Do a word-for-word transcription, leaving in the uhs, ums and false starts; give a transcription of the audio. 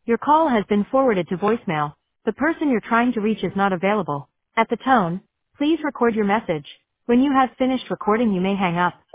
Your call has been forwarded to voicemail. The person you're trying to reach is not available. At the tone, please record your message. When you have finished recording, you may hang up.